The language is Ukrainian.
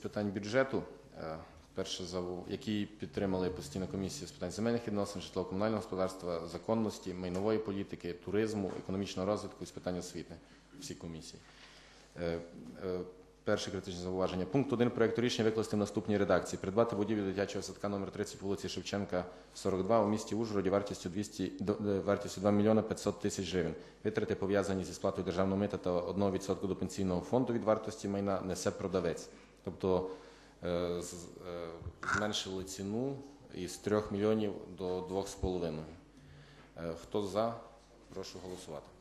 Питань бюджету, які підтримали постійна комісія з питань земельних відносин, житлово-комунального господарства, законності, майнової політики, туризму, економічного розвитку і з питань освіти. Всі комісії. Перше критичне зауваження. Пункт 1 проєкту рішення викласти в наступній редакції. Придбати будівлю дитячого садка номер 30 по вулиці Шевченка, 42 у місті Ужгороді вартістю 2 мільйони 500 тисяч гривень. Витрати, пов'язані зі сплатою державного мита та 1% до пенсійного фонду від вартості майна, несе продавець. Тобто зменшили ціну із 3 мільйонів до 2,5. Хто за? Прошу голосувати.